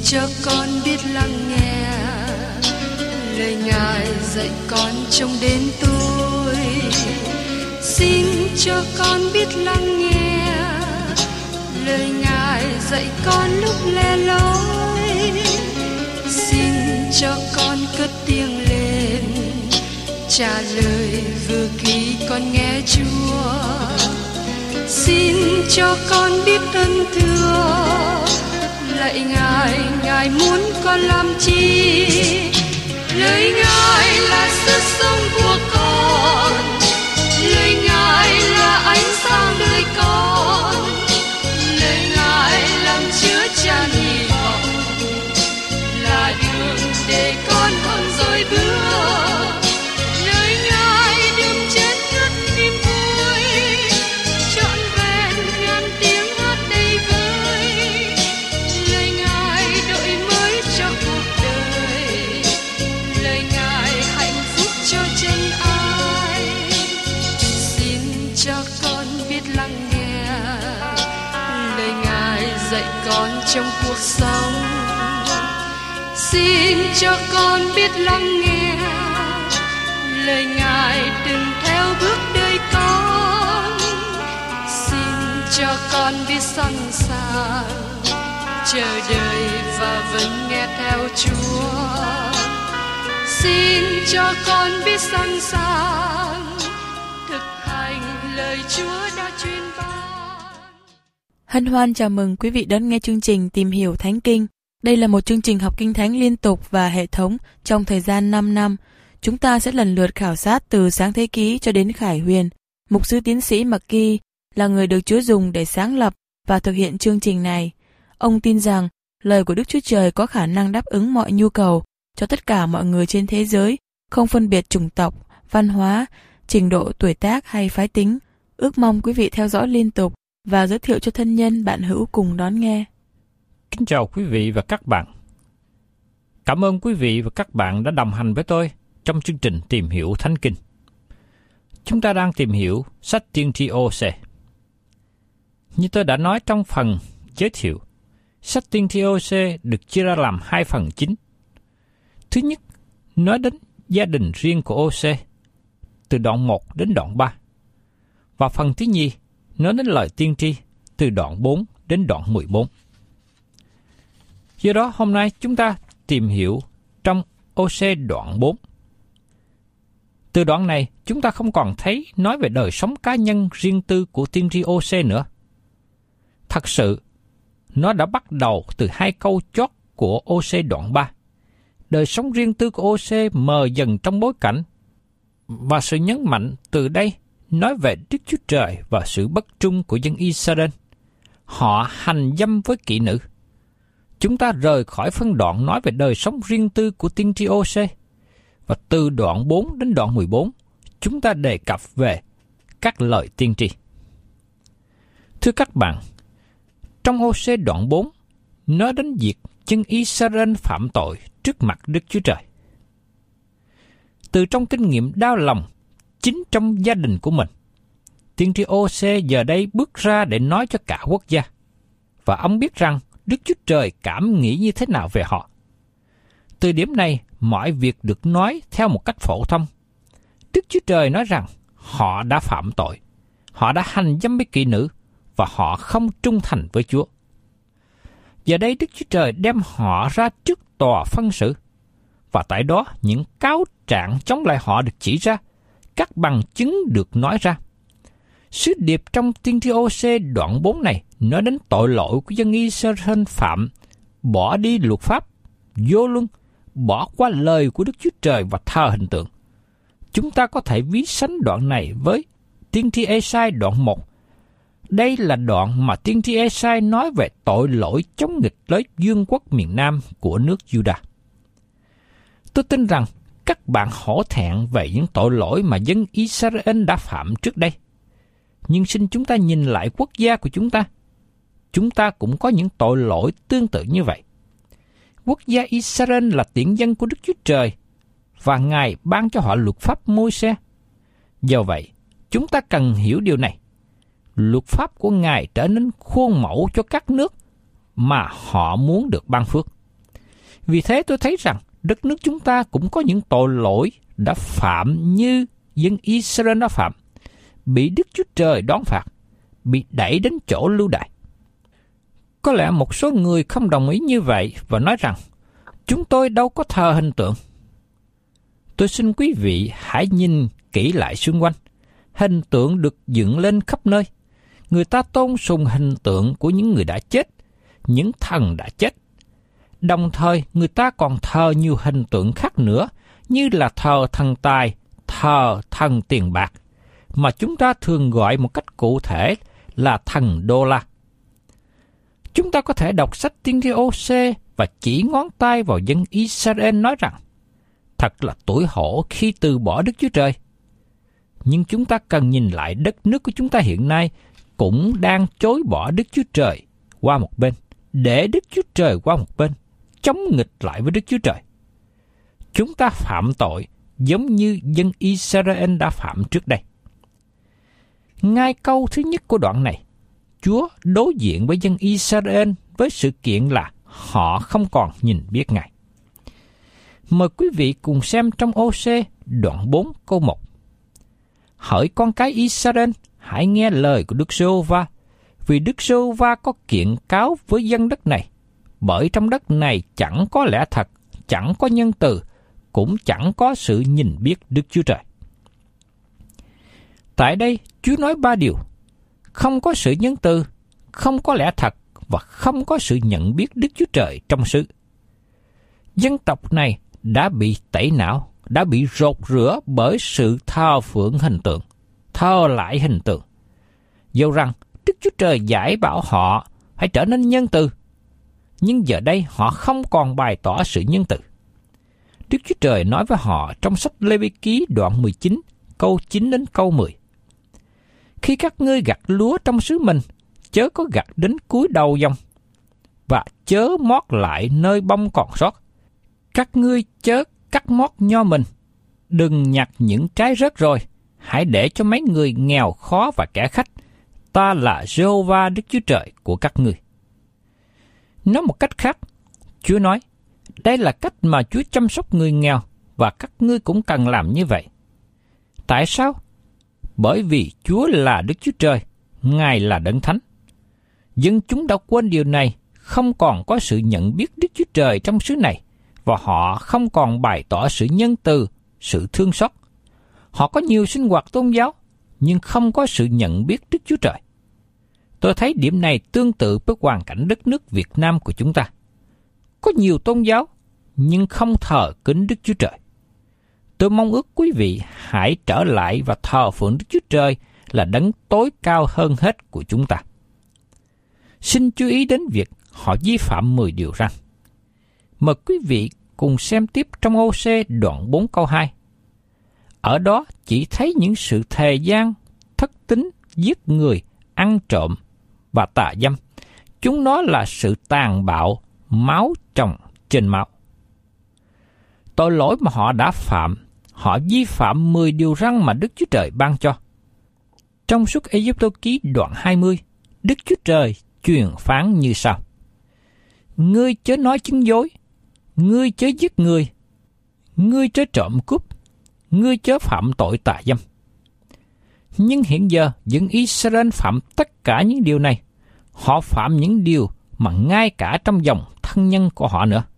cho con biết lắng nghe lời Ngài dạy con trong đến tôi. Xin cho con biết lắng nghe lời Ngài dạy con lúc lẻ loi. Xin cho con cất tiếng lên trả lời vừa khi con nghe Chúa. Xin cho con biết ơn thưa lạy Ngài, Ngài muốn con làm chi? Lời Ngài là sức sống của con, lời Ngài là ánh sáng đời con, lời Ngài làm chứa chan hy vọng, là đường để con không dối bước. Lời Ngài đừng chết ngất niềm vui, trọn vẹn ngàn tiếng hát đầy vơi. Lời Ngài đổi mới cho cuộc đời, lời Ngài hạnh phúc cho chân ai. Xin cho con biết lắng nghe lời Ngài dạy con trong cuộc sống. Xin cho con biết lắng nghe lời Ngài đừng theo bước đời con. Xin cho con biết sẵn sàng chờ đợi và vẫn nghe theo Chúa. Xin cho con biết sẵn sàng thực hành lời Chúa đã truyền ban. Hân hoan chào mừng quý vị đón nghe chương trình Tìm hiểu Thánh Kinh. Đây là một chương trình học Kinh Thánh liên tục và hệ thống trong thời gian 5 năm. Chúng ta sẽ lần lượt khảo sát từ Sáng Thế Ký cho đến Khải Huyền. Mục sư tiến sĩ McGee là người được Chúa dùng để sáng lập và thực hiện chương trình này. Ông tin rằng lời của Đức Chúa Trời có khả năng đáp ứng mọi nhu cầu cho tất cả mọi người trên thế giới, không phân biệt chủng tộc, văn hóa, trình độ tuổi tác hay phái tính. Ước mong quý vị theo dõi liên tục và giới thiệu cho thân nhân bạn hữu cùng đón nghe. Kính chào quý vị và các bạn. Cảm ơn quý vị và các bạn đã đồng hành với tôi trong chương trình Tìm hiểu Thánh Kinh. Chúng ta đang tìm hiểu sách Tiên tri Ôse. Như tôi đã nói trong phần giới thiệu, sách Tiên tri Ôse được chia ra làm 2 phần chính. Thứ nhất, nói đến gia đình riêng của Ôse, từ đoạn 1 đến đoạn 3. Và phần thứ nhì, nói đến lời tiên tri, từ đoạn 4 đến đoạn 14. Do đó, hôm nay chúng ta tìm hiểu trong Ôse đoạn 4. Từ đoạn này, chúng ta không còn thấy nói về đời sống cá nhân riêng tư của tiên tri Ôse nữa. Thật sự, nó đã bắt đầu từ 2 câu chót của Ôse đoạn 3. Đời sống riêng tư của Ôse mờ dần trong bối cảnh, và sự nhấn mạnh từ đây nói về Đức Chúa Trời và sự bất trung của dân Israel. Họ hành dâm với kỹ nữ. Chúng ta rời khỏi phân đoạn nói về đời sống riêng tư của tiên tri Ôse, và từ đoạn 4 đến đoạn 14, chúng ta đề cập về các lời tiên tri. Thưa các bạn, trong Ôse đoạn 4, nói đến việc dân Israel phạm tội trước mặt Đức Chúa Trời. Từ trong kinh nghiệm đau lòng chính trong gia đình của mình, tiên tri Ôse giờ đây bước ra để nói cho cả quốc gia, và ông biết rằng Đức Chúa Trời cảm nghĩ như thế nào về họ. Từ điểm này, mọi việc được nói theo một cách phổ thông. Đức Chúa Trời nói rằng họ đã phạm tội, họ đã hành dâm với kỹ nữ, và họ không trung thành với Chúa. Giờ đây Đức Chúa Trời đem họ ra trước tòa phân xử, và tại đó những cáo trạng chống lại họ được chỉ ra, các bằng chứng được nói ra. Sứ điệp trong tiên tri Ôse đoạn 4 này nói đến tội lỗi của dân Israel phạm, bỏ đi luật pháp, vô luân, bỏ qua lời của Đức Chúa Trời và thờ hình tượng. Chúng ta có thể ví sánh đoạn này với tiên tri Ê-sai đoạn 1. Đây là đoạn mà tiên tri Ê-sai nói về tội lỗi chống nghịch với vương quốc miền Nam của nước Juda. Tôi tin rằng các bạn hổ thẹn về những tội lỗi mà dân Israel đã phạm trước đây. Nhưng xin chúng ta nhìn lại quốc gia của chúng ta. Chúng ta cũng có những tội lỗi tương tự như vậy. Quốc gia Israel là tiện dân của Đức Chúa Trời, và Ngài ban cho họ luật pháp Môi-se. Do vậy, chúng ta cần hiểu điều này. Luật pháp của Ngài trở nên khuôn mẫu cho các nước mà họ muốn được ban phước. Vì thế tôi thấy rằng đất nước chúng ta cũng có những tội lỗi đã phạm như dân Israel đã phạm, bị Đức Chúa Trời đón phạt, bị đẩy đến chỗ lưu đày. Có lẽ một số người không đồng ý như vậy và nói rằng chúng tôi đâu có thờ hình tượng. Tôi xin quý vị hãy nhìn kỹ lại xung quanh. Hình tượng được dựng lên khắp nơi. Người ta tôn sùng hình tượng của những người đã chết, những thần đã chết. Đồng thời người ta còn thờ nhiều hình tượng khác nữa, như là thờ thần tài, thờ thần tiền bạc, mà chúng ta thường gọi một cách cụ thể là thần đô la. Chúng ta có thể đọc sách Tiên tri Ô-sê và chỉ ngón tay vào dân Israel nói rằng, thật là tủi hổ khi từ bỏ Đức Chúa Trời. Nhưng chúng ta cần nhìn lại đất nước của chúng ta hiện nay cũng đang chối bỏ Đức Chúa Trời qua một bên, để Đức Chúa Trời qua một bên, chống nghịch lại với Đức Chúa Trời. Chúng ta phạm tội giống như dân Israel đã phạm trước đây. Ngay câu thứ nhất của đoạn này, Chúa đối diện với dân Israel với sự kiện là họ không còn nhìn biết Ngài. Mời quý vị cùng xem trong Ô-sê đoạn 4 câu 1. Hỡi con cái Israel, hãy nghe lời của Đức Giê-hô-va, vì Đức Giê-hô-va có kiện cáo với dân đất này, bởi trong đất này chẳng có lẽ thật, chẳng có nhân từ, cũng chẳng có sự nhìn biết Đức Chúa Trời. Tại đây, Chúa nói 3 điều: không có sự nhân từ, không có lẽ thật và không có sự nhận biết Đức Chúa Trời trong xứ. Dân tộc này đã bị tẩy não, đã bị rột rửa bởi sự thờ phượng hình tượng, thờ lại hình tượng. Dẫu rằng Đức Chúa Trời giải bảo họ hãy trở nên nhân từ, nhưng giờ đây họ không còn bày tỏ sự nhân từ. Đức Chúa Trời nói với họ trong sách Lê-vi-ký đoạn 19, câu 9 đến câu 10. Khi các ngươi gặt lúa trong xứ mình, chớ có gặt đến cuối đầu dòng, và chớ mót lại nơi bông còn sót. Các ngươi chớ cắt mót nho mình, đừng nhặt những trái rớt rồi, hãy để cho mấy người nghèo khó và kẻ khách. Ta là Giê-hô-va Đức Chúa Trời của các ngươi. Nói một cách khác, Chúa nói, đây là cách mà Chúa chăm sóc người nghèo, và các ngươi cũng cần làm như vậy. Tại sao? Bởi vì Chúa là Đức Chúa Trời, Ngài là Đấng Thánh. Dân chúng đã quên điều này, không còn có sự nhận biết Đức Chúa Trời trong xứ này, và họ không còn bày tỏ sự nhân từ, sự thương xót. Họ có nhiều sinh hoạt tôn giáo, nhưng không có sự nhận biết Đức Chúa Trời. Tôi thấy điểm này tương tự với hoàn cảnh đất nước Việt Nam của chúng ta. Có nhiều tôn giáo, nhưng không thờ kính Đức Chúa Trời. Tôi mong ước quý vị hãy trở lại và thờ phượng Đức Chúa Trời là đấng tối cao hơn hết của chúng ta. Xin chú ý đến việc họ vi phạm 10 điều răn. Mời quý vị cùng xem tiếp trong Ô-sê đoạn 4 câu 2. Ở đó chỉ thấy những sự thề gian, thất tín, giết người, ăn trộm và tà dâm. Chúng nó là sự tàn bạo, máu chồng trên máu. Tội lỗi mà họ đã phạm, họ vi phạm 10 điều răn mà Đức Chúa Trời ban cho. Trong Xuất Ê-díp-tô ký đoạn 20, Đức Chúa Trời truyền phán như sau: Ngươi chớ nói chứng dối, ngươi chớ giết người, ngươi chớ trộm cướp, ngươi chớ phạm tội tà dâm. Nhưng hiện giờ, dân Israel phạm tất cả những điều này. Họ phạm những điều mà ngay cả trong dòng thân nhân của họ nữa.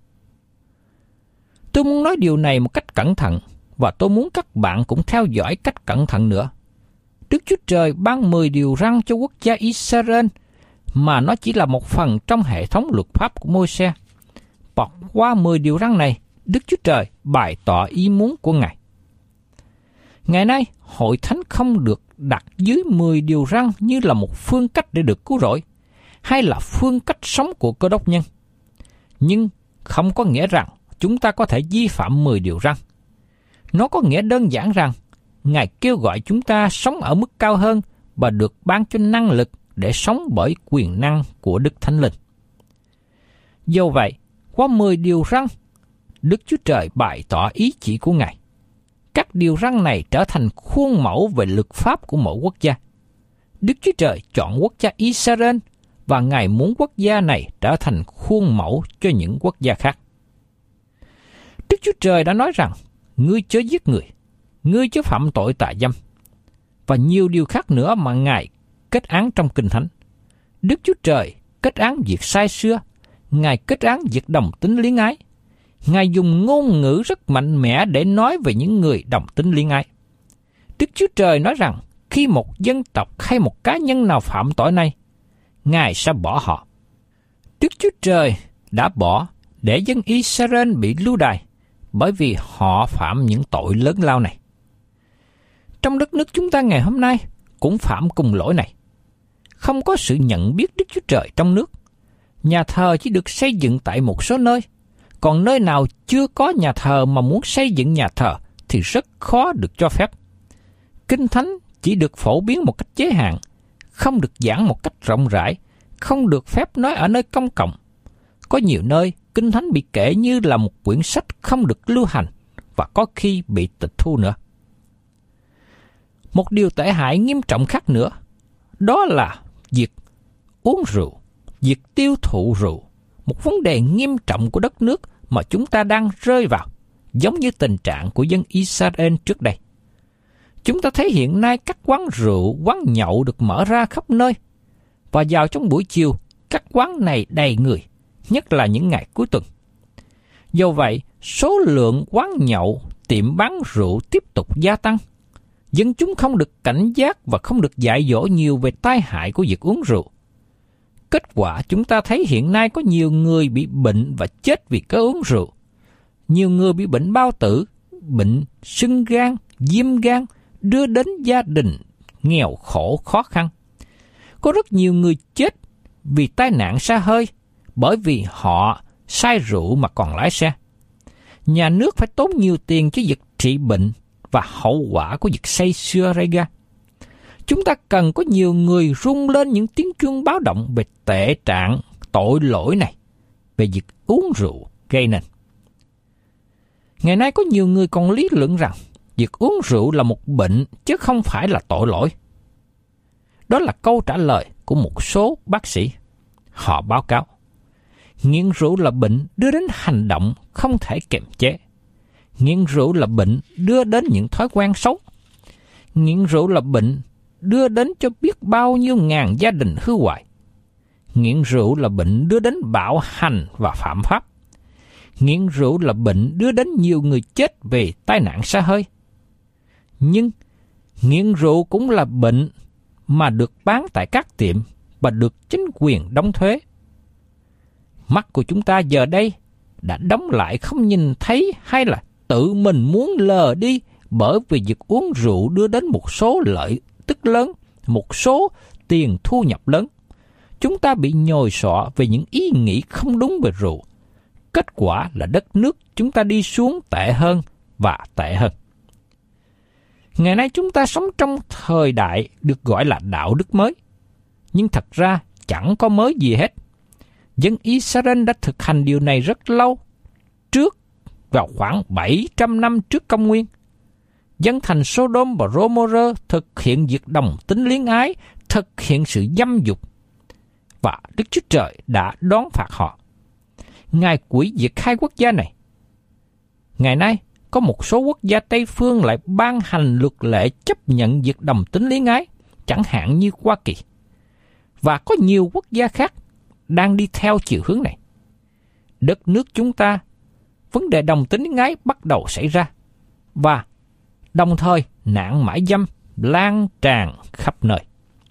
Tôi muốn nói điều này một cách cẩn thận, và tôi muốn các bạn cũng theo dõi cách cẩn thận nữa. Đức Chúa Trời ban 10 điều răn cho quốc gia Israel, mà nó chỉ là một phần trong hệ thống luật pháp của Môi-se. Và qua 10 điều răn này, Đức Chúa Trời bày tỏ ý muốn của Ngài. Ngày nay, hội thánh không được đặt dưới 10 điều răn như là một phương cách để được cứu rỗi, hay là phương cách sống của Cơ Đốc nhân. Nhưng không có nghĩa rằng chúng ta có thể vi phạm 10 điều răn. Nó có nghĩa đơn giản rằng Ngài kêu gọi chúng ta sống ở mức cao hơn và được ban cho năng lực để sống bởi quyền năng của Đức Thánh Linh. Do vậy, qua 10 điều răn, Đức Chúa Trời bày tỏ ý chỉ của Ngài. Các điều răn này trở thành khuôn mẫu về luật pháp của mỗi quốc gia. Đức Chúa Trời chọn quốc gia Israel và Ngài muốn quốc gia này trở thành khuôn mẫu cho những quốc gia khác. Chúa Trời đã nói rằng, ngươi chớ giết người, ngươi chớ phạm tội tà dâm, và nhiều điều khác nữa mà Ngài kết án trong Kinh Thánh. Đức Chúa Trời kết án việc sai xưa, Ngài kết án việc đồng tính luyến ái. Ngài dùng ngôn ngữ rất mạnh mẽ để nói về những người đồng tính luyến ái. Đức Chúa Trời nói rằng, khi một dân tộc hay một cá nhân nào phạm tội này, Ngài sẽ bỏ họ. Đức Chúa Trời đã bỏ để dân Israel bị lưu đày, bởi vì họ phạm những tội lớn lao này. Trong đất nước chúng ta ngày hôm nay cũng phạm cùng lỗi này. Không có sự nhận biết Đức Chúa Trời trong nước. Nhà thờ chỉ được xây dựng tại một số nơi, còn nơi nào chưa có nhà thờ mà muốn xây dựng nhà thờ thì rất khó được cho phép. Kinh Thánh chỉ được phổ biến một cách giới hạn, không được giảng một cách rộng rãi, không được phép nói ở nơi công cộng. Có nhiều nơi, Kinh Thánh bị kể như là một quyển sách không được lưu hành và có khi bị tịch thu nữa. Một điều tệ hại nghiêm trọng khác nữa, đó là việc uống rượu, việc tiêu thụ rượu, một vấn đề nghiêm trọng của đất nước mà chúng ta đang rơi vào, giống như tình trạng của dân Israel trước đây. Chúng ta thấy hiện nay các quán rượu, quán nhậu được mở ra khắp nơi, và vào trong buổi chiều, các quán này đầy người, nhất là những ngày cuối tuần. Do vậy, số lượng quán nhậu, tiệm bán rượu tiếp tục gia tăng. Dân chúng không được cảnh giác và không được dạy dỗ nhiều về tai hại của việc uống rượu. Kết quả chúng ta thấy hiện nay có nhiều người bị bệnh và chết vì cớ uống rượu. Nhiều người bị bệnh bao tử, bệnh sưng gan, viêm gan, đưa đến gia đình nghèo khổ khó khăn. Có rất nhiều người chết vì tai nạn xe hơi bởi vì họ say rượu mà còn lái xe. Nhà nước phải tốn nhiều tiền cho việc trị bệnh và hậu quả của việc say sưa gây ra. Chúng ta cần có nhiều người rung lên những tiếng chuông báo động về tệ trạng tội lỗi này, về việc uống rượu gây nên. Ngày nay có nhiều người còn lý luận rằng việc uống rượu là một bệnh chứ không phải là tội lỗi. Đó là câu trả lời của một số bác sĩ. Họ báo cáo, nghiện rượu là bệnh đưa đến hành động không thể kiềm chế. Nghiện rượu là bệnh đưa đến những thói quen xấu. Nghiện rượu là bệnh đưa đến cho biết bao nhiêu ngàn gia đình hư hoại. Nghiện rượu là bệnh đưa đến bạo hành và phạm pháp. Nghiện rượu là bệnh đưa đến nhiều người chết vì tai nạn xe hơi. Nhưng nghiện rượu cũng là bệnh mà được bán tại các tiệm và được chính quyền đóng thuế. Mắt của chúng ta giờ đây đã đóng lại không nhìn thấy hay là tự mình muốn lờ đi bởi vì việc uống rượu đưa đến một số lợi tức lớn, một số tiền thu nhập lớn. Chúng ta bị nhồi sọ về những ý nghĩ không đúng về rượu. Kết quả là đất nước chúng ta đi xuống tệ hơn và tệ hơn. Ngày nay chúng ta sống trong thời đại được gọi là đạo đức mới. Nhưng thật ra chẳng có mới gì hết. Dân Israel đã thực hành điều này rất lâu, trước vào khoảng 700 năm trước công nguyên. Dân thành Sodom và Gomorrah thực hiện việc đồng tính luyến ái, thực hiện sự dâm dục, và Đức Chúa Trời đã đón phạt họ. Ngài hủy diệt hai quốc gia này. Ngày nay, có một số quốc gia Tây phương lại ban hành luật lệ chấp nhận việc đồng tính luyến ái, chẳng hạn như Hoa Kỳ. Và có nhiều quốc gia khác đang đi theo chiều hướng này. Đất nước chúng ta, vấn đề đồng tính luyến ái bắt đầu xảy ra, và đồng thời nạn mại dâm lan tràn khắp nơi.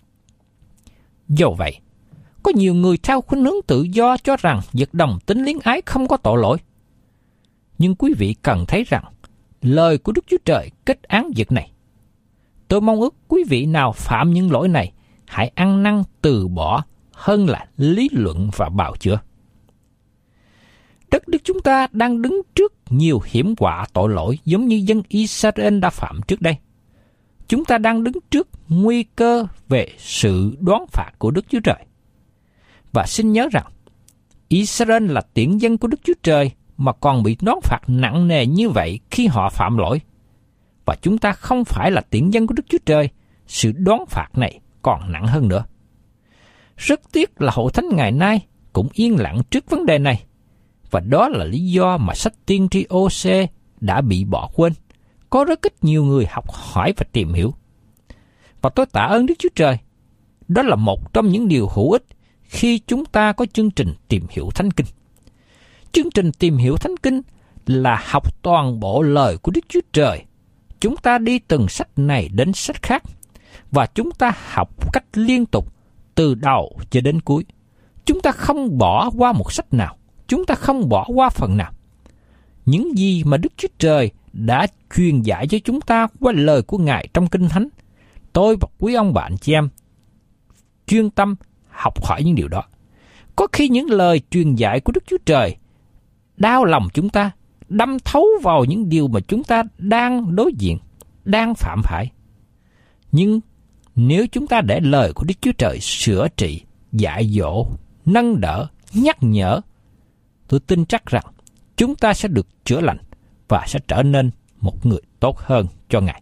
Do vậy, có nhiều người theo khuynh hướng tự do cho rằng việc đồng tính luyến ái không có tội lỗi. Nhưng quý vị cần thấy rằng lời của Đức Chúa Trời kết án việc này. Tôi mong ước quý vị nào phạm những lỗi này hãy ăn năn từ bỏ hơn là lý luận và bào chữa. Đất nước chúng ta đang đứng trước nhiều hiểm họa tội lỗi giống như dân Israel đã phạm trước đây. Chúng ta đang đứng trước nguy cơ về sự đoán phạt của Đức Chúa Trời. Và xin nhớ rằng, Israel là tiễn dân của Đức Chúa Trời mà còn bị đoán phạt nặng nề như vậy khi họ phạm lỗi. Và chúng ta không phải là tiễn dân của Đức Chúa Trời, sự đoán phạt này còn nặng hơn nữa. Rất tiếc là hội thánh ngày nay cũng yên lặng trước vấn đề này, Và đó là lý do mà sách tiên tri Ô-sê đã bị bỏ quên. Có rất ít nhiều người học hỏi và tìm hiểu. Và tôi tạ ơn Đức Chúa Trời. Đó là một trong những điều hữu ích khi chúng ta có chương trình tìm hiểu Thánh Kinh. Chương trình tìm hiểu Thánh Kinh là học toàn bộ lời của Đức Chúa Trời. Chúng ta đi từng sách này đến sách khác, và chúng ta học cách liên tục từ đầu cho đến cuối. Chúng ta không bỏ qua một sách nào, chúng ta không bỏ qua phần nào. Những gì mà Đức Chúa Trời đã truyền dạy cho chúng ta qua lời của Ngài trong Kinh Thánh, tôi và quý ông bà anh chị em chuyên tâm học hỏi những điều đó. Có khi những lời truyền dạy của Đức Chúa Trời đau lòng chúng ta, đâm thấu vào những điều mà chúng ta đang đối diện, đang phạm phải. Nhưng nếu chúng ta để lời của Đức Chúa Trời sửa trị, dạy dỗ, nâng đỡ, nhắc nhở, tôi tin chắc rằng chúng ta sẽ được chữa lành và sẽ trở nên một người tốt hơn cho Ngài.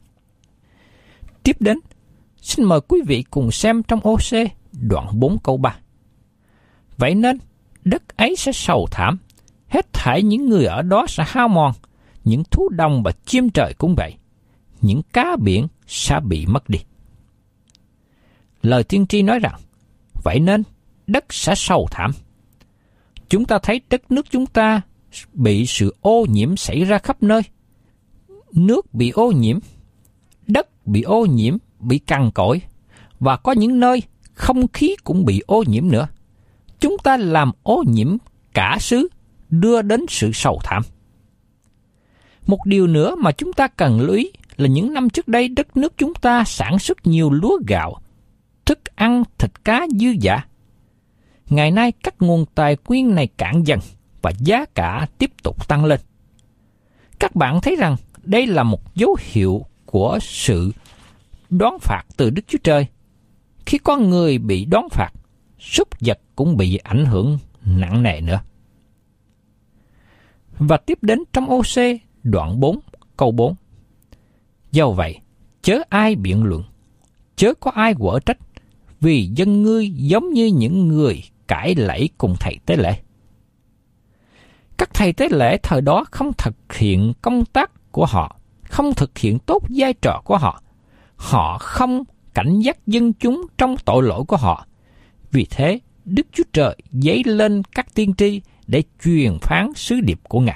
Tiếp đến, xin mời quý vị cùng xem trong Ô-sê đoạn 4 câu 3. Vậy nên, đất ấy sẽ sầu thảm, hết thảy những người ở đó sẽ hao mòn, những thú đồng và chim trời cũng vậy, những cá biển sẽ bị mất đi. Lời tiên tri nói rằng, vậy nên đất sẽ sầu thảm. Chúng ta thấy đất nước chúng ta bị sự ô nhiễm xảy ra khắp nơi. Nước bị ô nhiễm, đất bị ô nhiễm, bị cằn cỗi, và có những nơi không khí cũng bị ô nhiễm nữa. Chúng ta làm ô nhiễm cả xứ, đưa đến sự sầu thảm. Một điều nữa mà chúng ta cần lưu ý là những năm trước đây đất nước chúng ta sản xuất nhiều lúa gạo, thức ăn, thịt cá dư dả. Ngày nay các nguồn tài nguyên này cạn dần và giá cả tiếp tục tăng lên. Các bạn thấy rằng đây là một dấu hiệu của sự đoán phạt từ Đức Chúa Trời. Khi con người bị đoán phạt, súc vật cũng bị ảnh hưởng nặng nề nữa. Và tiếp đến trong Ô-sê đoạn 4 câu 4. Dẫu vậy, chớ ai biện luận, chớ có ai quở trách, vì dân ngươi giống như những người cãi lẫy cùng thầy tế lễ. Các thầy tế lễ thời đó không thực hiện công tác của họ, không thực hiện tốt vai trò của họ. Họ không cảnh giác dân chúng trong tội lỗi của họ. Vì thế, Đức Chúa Trời dấy lên các tiên tri để truyền phán sứ điệp của Ngài.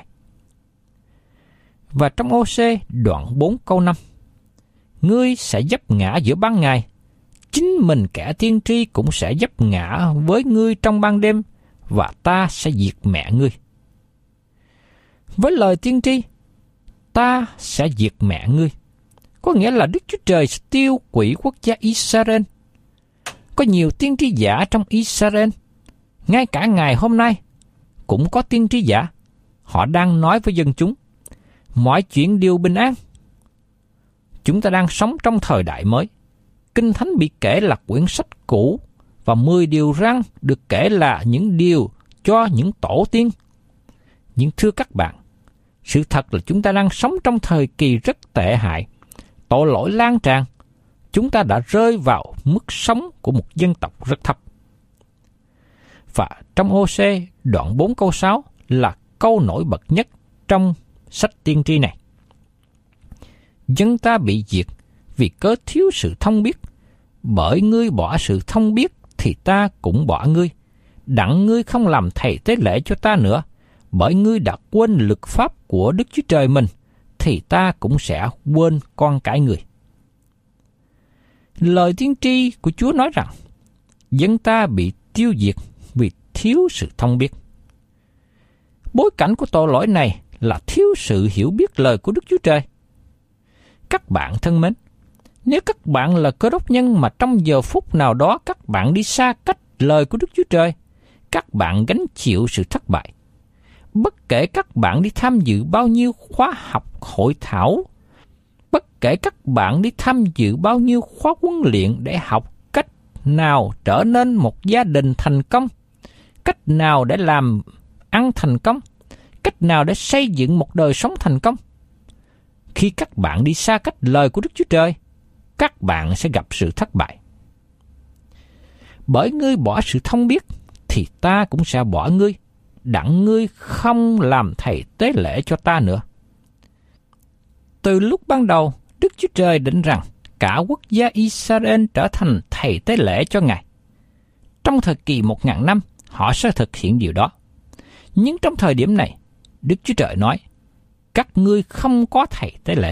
Và trong Ô-sê đoạn 4 câu 5, ngươi sẽ vấp ngã giữa ban ngày, chính mình kẻ tiên tri cũng sẽ vấp ngã với ngươi trong ban đêm, và ta sẽ diệt mẹ ngươi. Với lời tiên tri, ta sẽ diệt mẹ ngươi, có nghĩa là Đức Chúa Trời sẽ tiêu hủy quốc gia Israel. Có nhiều tiên tri giả trong Israel. Ngay cả ngày hôm nay cũng có tiên tri giả. Họ đang nói với dân chúng, mọi chuyện đều bình an. Chúng ta đang sống trong thời đại mới. Kinh Thánh bị kể là quyển sách cũ, và 10 điều răn được kể là những điều cho những tổ tiên. Nhưng thưa các bạn, sự thật là chúng ta đang sống trong thời kỳ rất tệ hại. Tội lỗi lan tràn. Chúng ta đã rơi vào mức sống của một dân tộc rất thấp. Và trong Ô-sê đoạn 4 câu 6 là câu nổi bật nhất trong sách tiên tri này. Dân ta bị diệt vì cớ thiếu sự thông biết. Bởi ngươi bỏ sự thông biết thì ta cũng bỏ ngươi. Đặng ngươi không làm thầy tế lễ cho ta nữa. Bởi ngươi đã quên luật pháp của Đức Chúa Trời mình, thì ta cũng sẽ quên con cái người. Lời tiên tri của Chúa nói rằng, dân ta bị tiêu diệt vì thiếu sự thông biết. Bối cảnh của tội lỗi này là thiếu sự hiểu biết lời của Đức Chúa Trời. Các bạn thân mến, nếu các bạn là Cơ Đốc nhân mà trong giờ phút nào đó các bạn đi xa cách lời của Đức Chúa Trời, các bạn gánh chịu sự thất bại. Bất kể các bạn đi tham dự bao nhiêu khóa học hội thảo, bất kể các bạn đi tham dự bao nhiêu khóa huấn luyện để học cách nào trở nên một gia đình thành công, cách nào để làm ăn thành công, cách nào để xây dựng một đời sống thành công. Khi các bạn đi xa cách lời của Đức Chúa Trời, các bạn sẽ gặp sự thất bại. Bởi ngươi bỏ sự thông biết, thì ta cũng sẽ bỏ ngươi. đặng ngươi không làm thầy tế lễ cho ta nữa. Từ lúc ban đầu, Đức Chúa Trời định rằng cả quốc gia Israel trở thành thầy tế lễ cho Ngài. Trong thời kỳ 1000 năm, họ sẽ thực hiện điều đó. Nhưng trong thời điểm này, Đức Chúa Trời nói, các ngươi không có thầy tế lễ.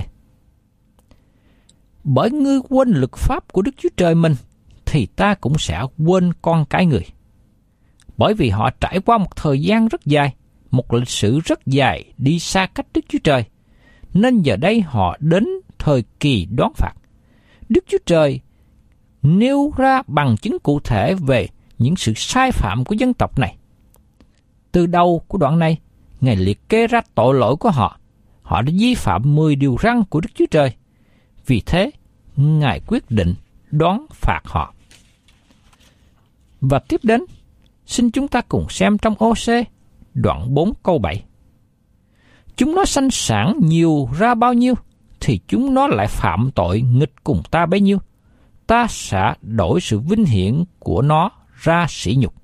Bởi ngươi quên luật pháp của Đức Chúa Trời mình, thì ta cũng sẽ quên con cái người. Bởi vì họ trải qua một thời gian rất dài, một lịch sử rất dài đi xa cách Đức Chúa Trời, nên giờ đây họ đến thời kỳ đoán phạt. Đức Chúa Trời nêu ra bằng chứng cụ thể về những sự sai phạm của dân tộc này. Từ đầu của đoạn này, Ngài liệt kê ra tội lỗi của họ. Họ đã vi phạm 10 điều răn của Đức Chúa Trời. Vì thế, Ngài quyết định đoán phạt họ. Và tiếp đến, xin chúng ta cùng xem trong Ô-sê, đoạn 4 câu 7. Chúng nó sanh sản nhiều ra bao nhiêu, thì chúng nó lại phạm tội nghịch cùng ta bấy nhiêu. Ta sẽ đổi sự vinh hiển của nó ra sỉ nhục.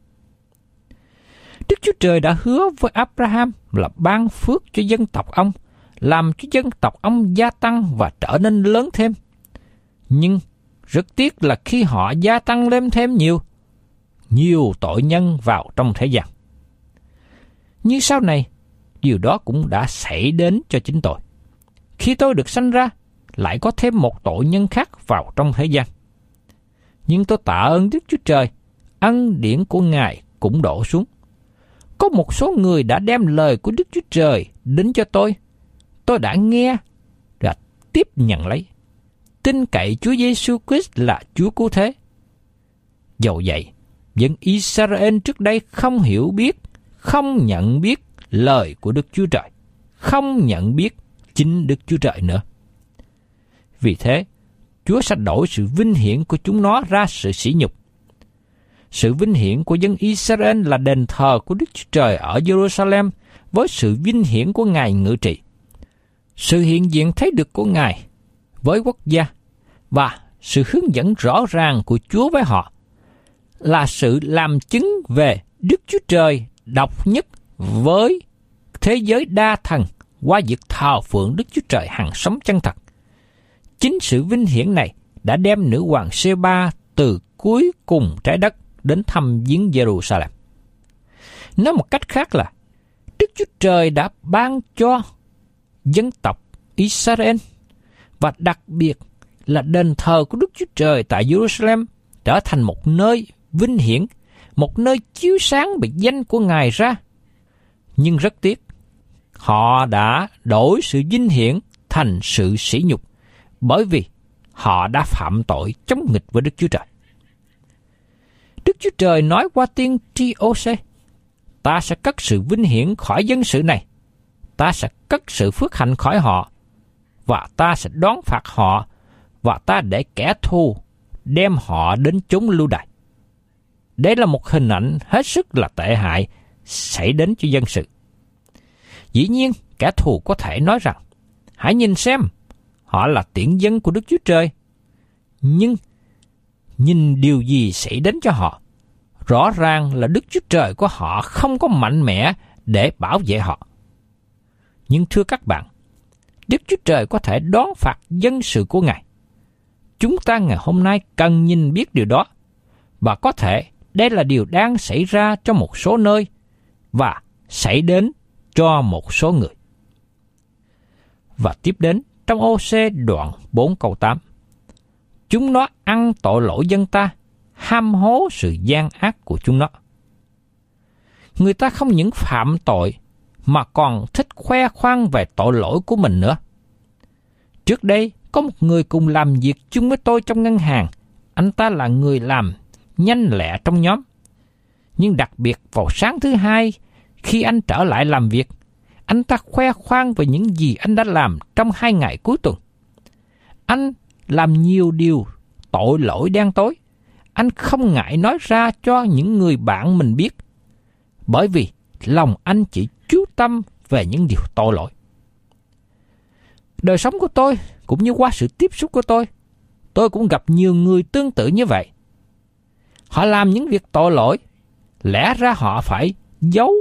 Đức Chúa Trời đã hứa với Abraham là ban phước cho dân tộc ông, làm cho dân tộc ông gia tăng và trở nên lớn thêm. Nhưng rất tiếc là khi họ gia tăng lên thêm nhiều tội nhân vào trong thế gian. Như sau này, điều đó cũng đã xảy đến cho chính tôi. Khi tôi được sanh ra, lại có thêm một tội nhân khác vào trong thế gian. Nhưng tôi tạ ơn Đức Chúa Trời, ân điển của Ngài cũng đổ xuống. Có một số người đã đem lời của Đức Chúa Trời đến cho tôi. Tôi đã nghe và tiếp nhận lấy. Tin cậy Chúa Giêsu Christ là Chúa cứu thế. Dầu vậy, dân Israel trước đây không hiểu biết, không nhận biết lời của Đức Chúa Trời, không nhận biết chính Đức Chúa Trời nữa. Vì thế, Chúa sẽ đổi sự vinh hiển của chúng nó ra sự sỉ nhục. Sự vinh hiển của dân Israel là đền thờ của Đức Chúa Trời ở Jerusalem với sự vinh hiển của Ngài ngự trị. Sự hiện diện thấy được của Ngài với quốc gia và sự hướng dẫn rõ ràng của Chúa với họ là sự làm chứng về Đức Chúa Trời độc nhất với thế giới đa thần qua việc thờ phượng Đức Chúa Trời hằng sống chân thật. Chính sự vinh hiển này đã đem nữ hoàng Sê-ba từ cuối cùng trái đất đến thăm viếng Jerusalem. Nói một cách khác là Đức Chúa Trời đã ban cho dân tộc Israel và đặc biệt là đền thờ của Đức Chúa Trời tại Jerusalem trở thành một nơi vinh hiển, một nơi chiếu sáng biệt danh của Ngài ra. Nhưng rất tiếc, họ đã đổi sự vinh hiển thành sự sỉ nhục bởi vì họ đã phạm tội chống nghịch với Đức Chúa Trời. Đức Chúa Trời nói qua tiên tri Ô-sê, ta sẽ cất sự vinh hiển khỏi dân sự này, ta sẽ cất sự phước hạnh khỏi họ, và ta sẽ đón phạt họ, và ta để kẻ thù đem họ đến chốn lưu đày. Đây là một hình ảnh hết sức là tệ hại xảy đến cho dân sự. Dĩ nhiên, kẻ thù có thể nói rằng, hãy nhìn xem, họ là tiện dân của Đức Chúa Trời. Nhưng, nhìn điều gì xảy đến cho họ? Rõ ràng là Đức Chúa Trời của họ không có mạnh mẽ để bảo vệ họ. Nhưng thưa các bạn, Đức Chúa Trời có thể đón phạt dân sự của Ngài. Chúng ta ngày hôm nay cần nhìn biết điều đó, và có thể đây là điều đang xảy ra trong một số nơi và xảy đến cho một số người. Và tiếp đến trong Ô-sê đoạn 4 câu 8. Chúng nó ăn tội lỗi dân ta, ham hố sự gian ác của chúng nó. Người ta không những phạm tội mà còn thích khoe khoang về tội lỗi của mình nữa. Trước đây, có một người cùng làm việc chung với tôi trong ngân hàng. Anh ta là người làm nhanh lẹ trong nhóm. Nhưng đặc biệt vào sáng thứ Hai, khi anh trở lại làm việc, anh ta khoe khoang về những gì anh đã làm trong 2 ngày cuối tuần. Anh làm nhiều điều tội lỗi đen tối. Anh không ngại nói ra cho những người bạn mình biết, bởi vì lòng anh chỉ chú tâm về những điều tội lỗi. Đời sống của tôi, cũng như qua sự tiếp xúc của tôi cũng gặp nhiều người tương tự như vậy. Họ làm những việc tội lỗi, lẽ ra họ phải giấu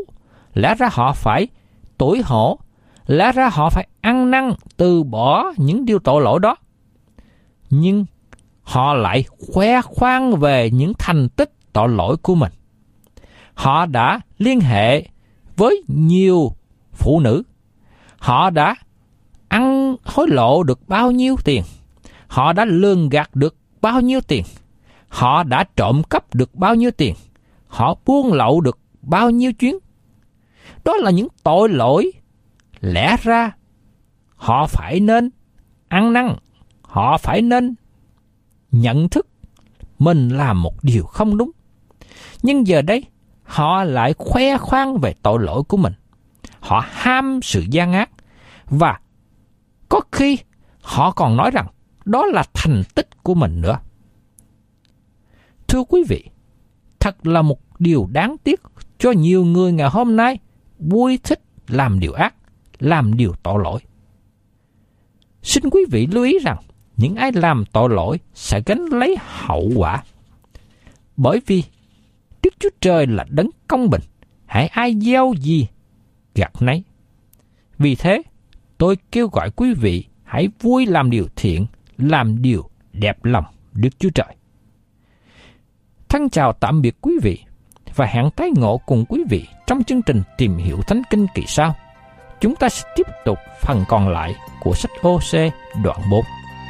lẽ ra họ phải tủi hổ, lẽ ra họ phải ăn năn từ bỏ những điều tội lỗi đó. Nhưng họ lại khoe khoang về những thành tích tội lỗi của mình. Họ đã liên hệ với nhiều phụ nữ. Họ đã ăn hối lộ được bao nhiêu tiền. Họ đã lường gạt được bao nhiêu tiền. Họ đã trộm cắp được bao nhiêu tiền. Họ buôn lậu được bao nhiêu chuyến. Đó là những tội lỗi. Lẽ ra họ phải nên ăn năn. Họ phải nên nhận thức mình làm một điều không đúng. Nhưng giờ đây, họ lại khoe khoang về tội lỗi của mình. Họ ham sự gian ác. Và có khi họ còn nói rằng đó là thành tích của mình nữa. Thưa quý vị, thật là một điều đáng tiếc cho nhiều người ngày hôm nay vui thích làm điều ác, làm điều tội lỗi. Xin quý vị lưu ý rằng những ai làm tội lỗi sẽ gánh lấy hậu quả. Bởi vì Đức Chúa Trời là đấng công bình, hãy ai gieo gì gặt nấy. Vì thế, tôi kêu gọi quý vị hãy vui làm điều thiện, làm điều đẹp lòng Đức Chúa Trời. Thân chào tạm biệt quý vị và hẹn tái ngộ cùng quý vị trong chương trình Tìm Hiểu Thánh Kinh kỳ sau. Chúng ta sẽ tiếp tục phần còn lại của sách Ô-sê đoạn 4.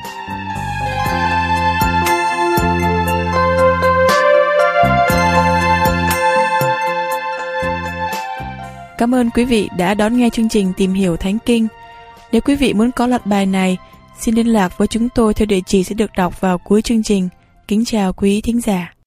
Cảm ơn quý vị đã đón nghe chương trình Tìm Hiểu Thánh Kinh. Nếu quý vị muốn có loạt bài này, xin liên lạc với chúng tôi theo địa chỉ sẽ được đọc vào cuối chương trình. Kính chào quý thính giả.